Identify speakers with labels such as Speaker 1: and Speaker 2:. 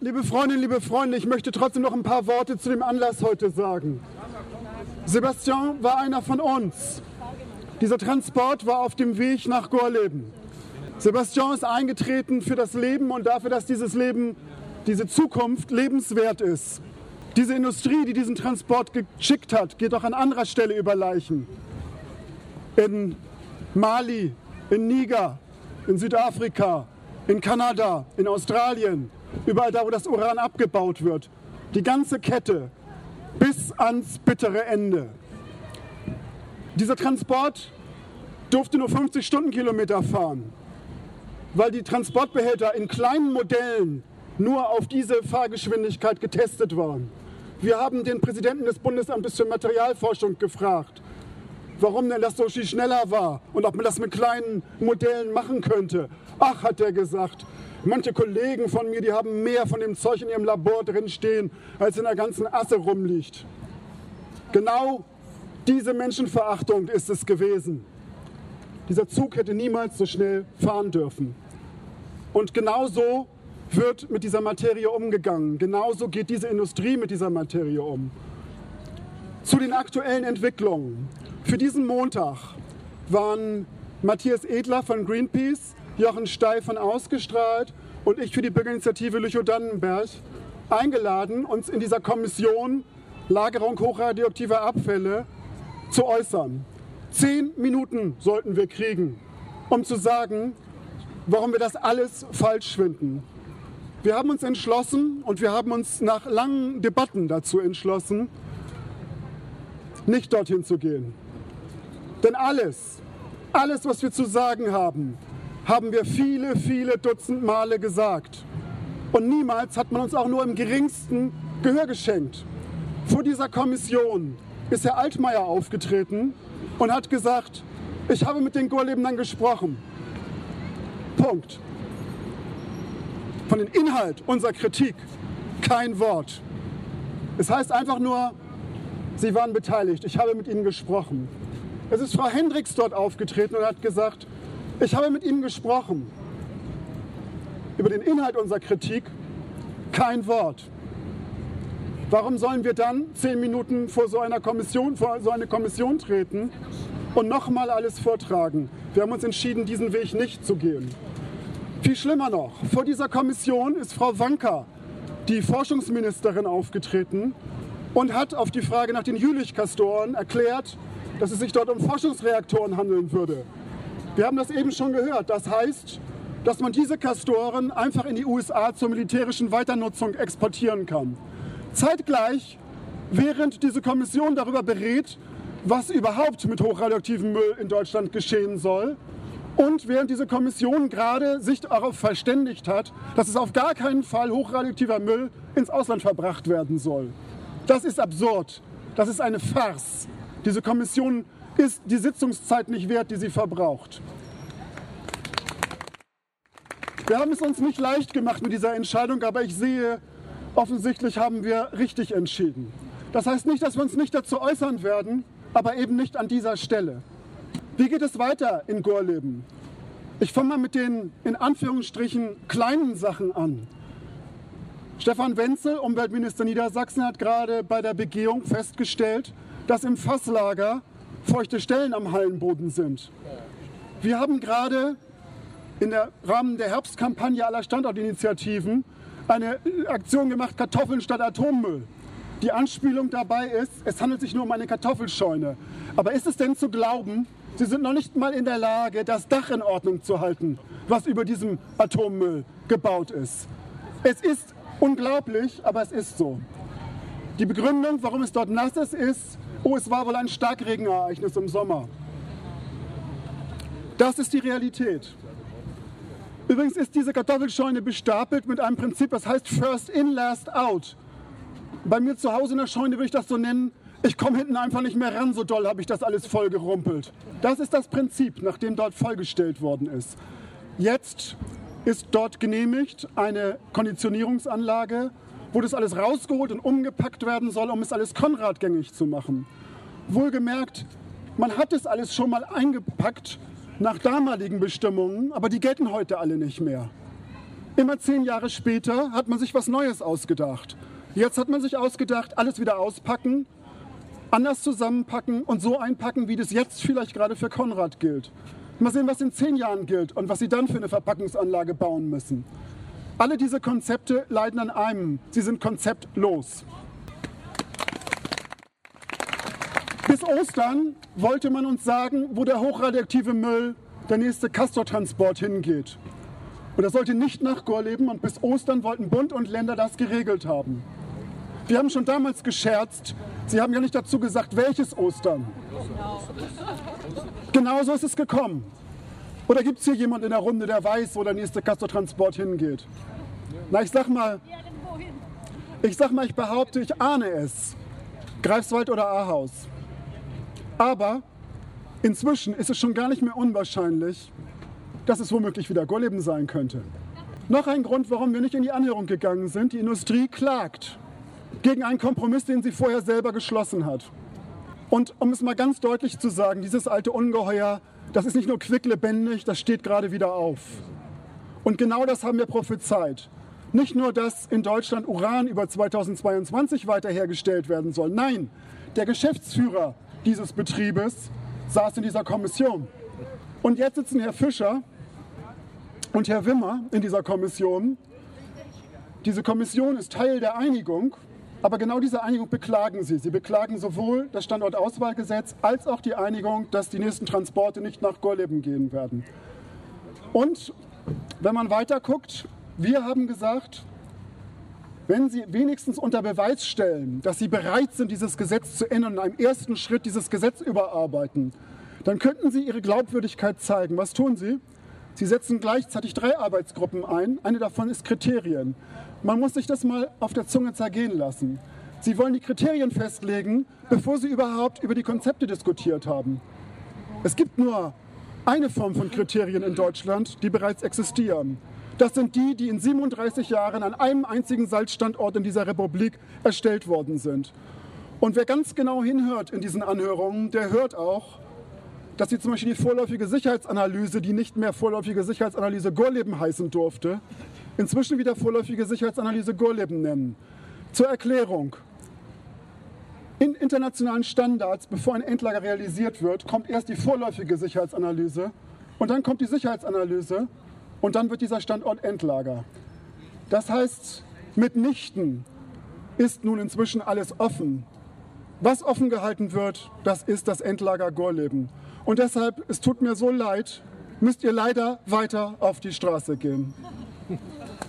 Speaker 1: Liebe Freundinnen, liebe Freunde, ich möchte trotzdem noch ein paar Worte zu dem Anlass heute sagen. Sebastian war einer von uns. Dieser Transport war auf dem Weg nach Gorleben. Sebastian ist eingetreten für das Leben und dafür, dass dieses Leben, diese Zukunft lebenswert ist. Diese Industrie, die diesen Transport geschickt hat, geht auch an anderer Stelle über Leichen. In Mali, in Niger, in Südafrika, in Kanada, in Australien, überall da, wo das Uran abgebaut wird. Die ganze Kette bis ans bittere Ende. Dieser Transport durfte nur 50 Stundenkilometer fahren, weil die Transportbehälter in kleinen Modellen nur auf diese Fahrgeschwindigkeit getestet waren. Wir haben den Präsidenten des Bundesamtes für Materialforschung gefragt, warum denn das so viel schneller war und ob man das mit kleinen Modellen machen könnte. Ach, hat er gesagt, manche Kollegen von mir, die haben mehr von dem Zeug in ihrem Labor drin stehen, als in der ganzen Asse rumliegt. Genau diese Menschenverachtung ist es gewesen. Dieser Zug hätte niemals so schnell fahren dürfen. Und genauso wird mit dieser Materie umgegangen. Genauso geht diese Industrie mit dieser Materie um. Zu den aktuellen Entwicklungen. Für diesen Montag waren Matthias Edler von Greenpeace, Jochen Stey von Ausgestrahlt und ich für die Bürgerinitiative Lüchow-Dannenberg eingeladen, uns in dieser Kommission Lagerung hochradioaktiver Abfälle zu äußern. 10 Minuten sollten wir kriegen, um zu sagen, warum wir das alles falsch finden. Wir haben uns entschlossen und wir haben uns nach langen Debatten dazu entschlossen, nicht dorthin zu gehen. Denn alles, was wir zu sagen haben, haben wir viele, viele Dutzend Male gesagt. Und niemals hat man uns auch nur im geringsten Gehör geschenkt. Vor dieser Kommission ist Herr Altmaier aufgetreten und hat gesagt, ich habe mit den Gorlebnern gesprochen. Punkt. Von dem Inhalt unserer Kritik kein Wort. Es heißt einfach nur, Sie waren beteiligt, ich habe mit Ihnen gesprochen. Es ist Frau Hendricks dort aufgetreten und hat gesagt, ich habe mit Ihnen gesprochen. Über den Inhalt unserer Kritik kein Wort. Warum sollen wir dann 10 Minuten vor so eine Kommission treten und nochmal alles vortragen? Wir haben uns entschieden, diesen Weg nicht zu gehen. Viel schlimmer noch, vor dieser Kommission ist Frau Wanka, die Forschungsministerin, aufgetreten und hat auf die Frage nach den Jülich-Castoren erklärt, dass es sich dort um Forschungsreaktoren handeln würde. Wir haben das eben schon gehört. Das heißt, dass man diese Castoren einfach in die USA zur militärischen Weiternutzung exportieren kann. Zeitgleich, während diese Kommission darüber berät, was überhaupt mit hochradioaktivem Müll in Deutschland geschehen soll, und während diese Kommission gerade sich darauf verständigt hat, dass es auf gar keinen Fall hochradioaktiver Müll ins Ausland verbracht werden soll. Das ist absurd. Das ist eine Farce. Diese Kommission ist die Sitzungszeit nicht wert, die sie verbraucht. Wir haben es uns nicht leicht gemacht mit dieser Entscheidung, aber ich sehe, offensichtlich haben wir richtig entschieden. Das heißt nicht, dass wir uns nicht dazu äußern werden, aber eben nicht an dieser Stelle. Wie geht es weiter in Gorleben? Ich fange mal mit den, in Anführungsstrichen, kleinen Sachen an. Stefan Wenzel, Umweltminister Niedersachsen, hat gerade bei der Begehung festgestellt, dass im Fasslager feuchte Stellen am Hallenboden sind. Wir haben gerade im Rahmen der Herbstkampagne aller Standortinitiativen eine Aktion gemacht, Kartoffeln statt Atommüll. Die Anspielung dabei ist, es handelt sich nur um eine Kartoffelscheune. Aber ist es denn zu glauben, Sie sind noch nicht mal in der Lage, das Dach in Ordnung zu halten, was über diesem Atommüll gebaut ist? Es ist unglaublich, aber es ist so. Die Begründung, warum es dort nass ist, es war wohl ein Starkregenereignis im Sommer. Das ist die Realität. Übrigens ist diese Kartoffelscheune bestapelt mit einem Prinzip, das heißt First in, Last out. Bei mir zu Hause in der Scheune würde ich das so nennen, ich komme hinten einfach nicht mehr ran, so doll habe ich das alles vollgerumpelt. Das ist das Prinzip, nach dem dort vollgestellt worden ist. Jetzt ist dort genehmigt eine Konditionierungsanlage, wo das alles rausgeholt und umgepackt werden soll, um es alles Konrad-gängig zu machen. Wohlgemerkt, man hat es alles schon mal eingepackt nach damaligen Bestimmungen, aber die gelten heute alle nicht mehr. Immer 10 Jahre später hat man sich was Neues ausgedacht. Jetzt hat man sich ausgedacht, alles wieder auspacken, anders zusammenpacken und so einpacken, wie das jetzt vielleicht gerade für Konrad gilt. Mal sehen, was in 10 Jahren gilt und was sie dann für eine Verpackungsanlage bauen müssen. Alle diese Konzepte leiden an einem: sie sind konzeptlos. Bis Ostern wollte man uns sagen, wo der hochradioaktive Müll, der nächste Castor-Transport hingeht. Und er sollte nicht nach Gorleben, und bis Ostern wollten Bund und Länder das geregelt haben. Wir haben schon damals gescherzt, sie haben ja nicht dazu gesagt, welches Ostern. Genauso ist es gekommen. Oder gibt es hier jemand in der Runde, der weiß, wo der nächste Castor-Transport hingeht? Na, ich sag mal, ich behaupte, ich ahne es. Greifswald oder Ahaus. Aber inzwischen ist es schon gar nicht mehr unwahrscheinlich, dass es womöglich wieder Gorleben sein könnte. Noch ein Grund, warum wir nicht in die Anhörung gegangen sind: die Industrie klagt gegen einen Kompromiss, den sie vorher selber geschlossen hat. Und um es mal ganz deutlich zu sagen, dieses alte Ungeheuer, das ist nicht nur quicklebendig, das steht gerade wieder auf. Und genau das haben wir prophezeit. Nicht nur, dass in Deutschland Uran über 2022 weiter hergestellt werden soll. Nein, der Geschäftsführer dieses Betriebes saß in dieser Kommission. Und jetzt sitzen Herr Fischer und Herr Wimmer in dieser Kommission. Diese Kommission ist Teil der Einigung, aber genau diese Einigung beklagen sie. Sie beklagen sowohl das Standortauswahlgesetz als auch die Einigung, dass die nächsten Transporte nicht nach Gorleben gehen werden. Und wenn man weiter guckt, wir haben gesagt, wenn Sie wenigstens unter Beweis stellen, dass Sie bereit sind, dieses Gesetz zu ändern und in einem ersten Schritt dieses Gesetz überarbeiten, dann könnten Sie Ihre Glaubwürdigkeit zeigen. Was tun Sie? Sie setzen gleichzeitig 3 Arbeitsgruppen ein. Eine davon ist Kriterien. Man muss sich das mal auf der Zunge zergehen lassen. Sie wollen die Kriterien festlegen, bevor Sie überhaupt über die Konzepte diskutiert haben. Es gibt nur eine Form von Kriterien in Deutschland, die bereits existieren. Das sind die, die in 37 Jahren an einem einzigen Salzstandort in dieser Republik erstellt worden sind. Und wer ganz genau hinhört in diesen Anhörungen, der hört auch, dass sie zum Beispiel die vorläufige Sicherheitsanalyse, die nicht mehr vorläufige Sicherheitsanalyse Gorleben heißen durfte, inzwischen wieder vorläufige Sicherheitsanalyse Gorleben nennen. Zur Erklärung: In internationalen Standards, bevor ein Endlager realisiert wird, kommt erst die vorläufige Sicherheitsanalyse und dann kommt die Sicherheitsanalyse und dann wird dieser Standort Endlager. Das heißt, mitnichten ist nun inzwischen alles offen. Was offen gehalten wird, das ist das Endlager Gorleben. Und deshalb, es tut mir so leid, müsst ihr leider weiter auf die Straße gehen.